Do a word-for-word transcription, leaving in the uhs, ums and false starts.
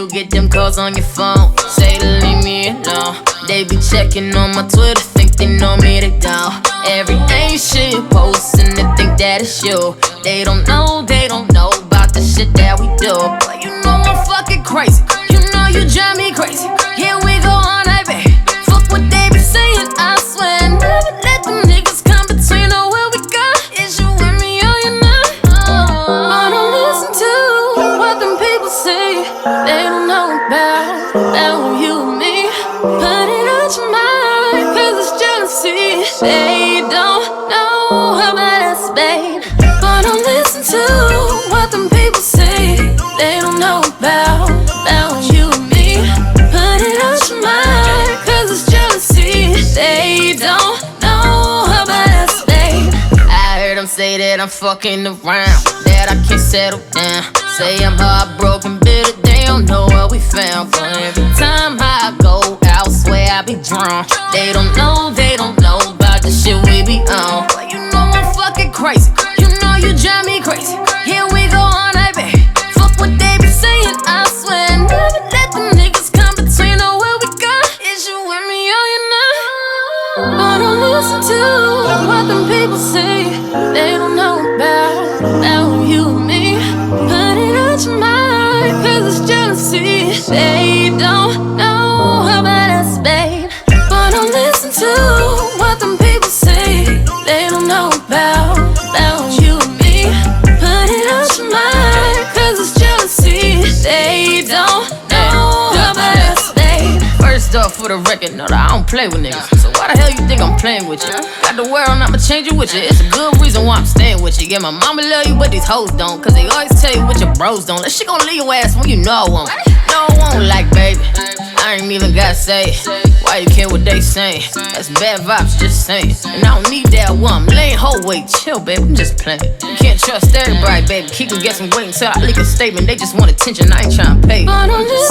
you get them calls on your phone. Say to leave me alone. They be checking on my Twitter, think they know me, they don't. Every ain't shit posting, they think that it's you. They don't know, they don't know about the shit that we do. But you know I'm fucking crazy. You know you drive me crazy. Here we go all night, baby. Fuck what they be saying, I swear. Never let them niggas come between. Oh, where we go? Is you with me or you not? But don't listen to what them people say. They don't know about, about you and me. Put it out your mind, cause it's jealousy. They don't know about us, babe. But don't listen to what them people say. They don't know about, about you and me. Put it out your mind, cause it's jealousy. They don't know about us, babe. I heard them say that I'm fucking around, that I can't settle down. Say I'm heartbroken, bitter, they don't know what we found. But every time I go elsewhere, I be drawn. They don't know, they don't know about the shit we be on. But you know I'm fucking crazy. You know you drive me crazy. Here we go all night, baby. Fuck what they be saying, I swear. Never let them niggas come between. Oh, where we go? Is you with me or you not? But don't listen to what them people say. They don't know about, about you and me. Put it out your mind, cause it's jealousy. They don't know about us, babe. But don't listen to what them people say. They don't know about, about you and me. Put it out your mind, cause it's jealousy. They don't know about us, babe. First off, for the record, no, I don't play with niggas. So why the hell you think I'm playing with you? Got the world, I'ma change it with you. It's a good reason why I'm staying with you. Yeah, my mama love you, but these hoes don't. Cause they always tell you what your bros don't. That shit gon' leave your ass when you know I won't. No, I won't, like, baby. I ain't even gotta say it. Why you care what they saying? That's bad vibes, just saying. And I don't need that one. I'm laying whole weight, chill, baby, I'm just playing. You can't trust everybody, baby. Keep them guessing, wait until I leak a statement. They just want attention, I ain't tryna pay. But don't